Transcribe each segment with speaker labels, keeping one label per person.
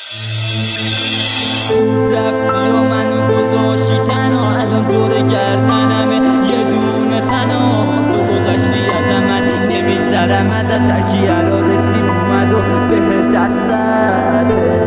Speaker 1: رفتی و منو گذاشتی تنها، الان دور گردنمه یه دونه تنها. تو گذاشتی از من نمیگذرم ازت، ترکیه رو رسیم اومد و به دستت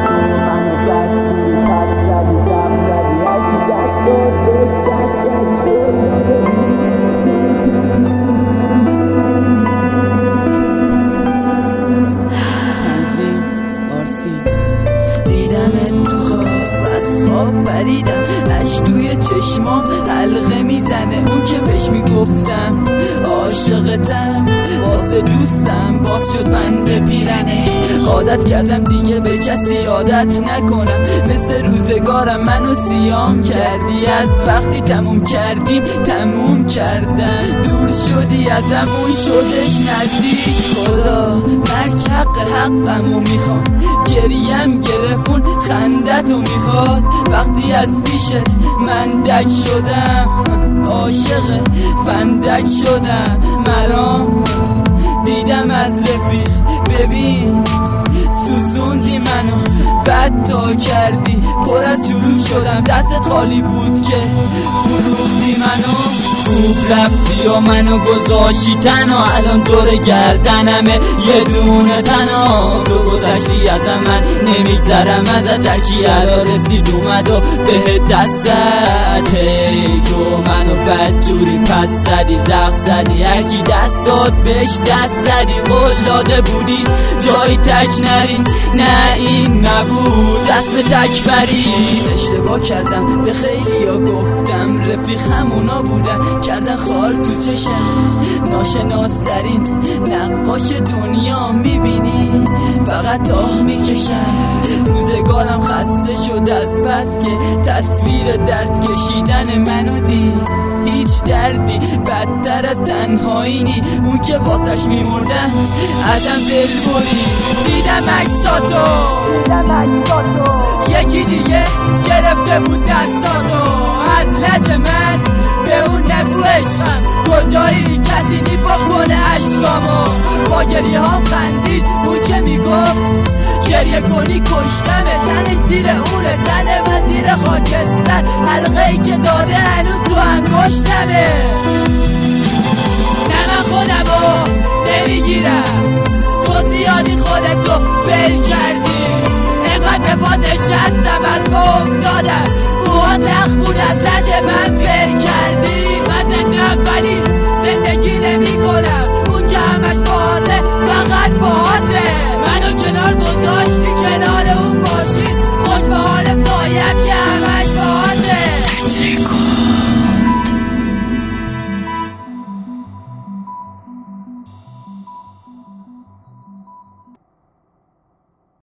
Speaker 1: پریدم، اش توی چشمام حلقه میزنه. اون که بهش میگفتم عاشقتم، واسه دوستم باز شد بند پیرنش. عادت کردم دیگه به کسی عادت نکنم، مثل روزگارم منو سیام کردی. از وقتی تموم کردیم تموم کردن، دور شدی ازم اون شدش نزدیک. خدا مرگ حقمو میخوام، گریم گرفون خندتو میخواد. وقتی از پیشت من دک شدم، عاشق فندک شدم. مرام دیدم از رفیق، ببین سوزوندی منو، بد تا کردی، پر از شروع شدم. دستت خالی بود که فروختی منو. خوب رفتی و منو گذاشتی تنها، الان دور گردنمه یه دونه تنها. تو گذشتی از من نمیگذرم ازت، ترکیه را رسید اومد و به دستت. تو منو بدجوری پس زدی، زخم زدی، هرکی دست داد بهش دست زدی. قول داده بودی جای تک نرین، نه این نبود رسم تک برین. اشتباه کردم به خیلی ها گفتم رفیق همونا بودن، کردن خار تو چشم. ناشناسترین نقاش دنیا میبینی، فقط آه میکشم. روزگارم خسته شد از بس که تصویر درد کشیدن منو دید. هیچ دردی بدتر از تنهایی نی، اون که واسش میمردم ازم دل بری. دیدم عکساتو یکی دیگه گرفته بود دستاتو. از لج من به اون نگو عشقم کجایی، کسی نیپا کنه عشقامو. با گریه هم خندید اون که میگفت گریه کنی کشتمه. تنش زیر اونه، تن من زیر خاکستر، حلقه ای که داده هنوز تو انگشتمه. نه من خودمو نمیگیرم، تو زیادی خودتو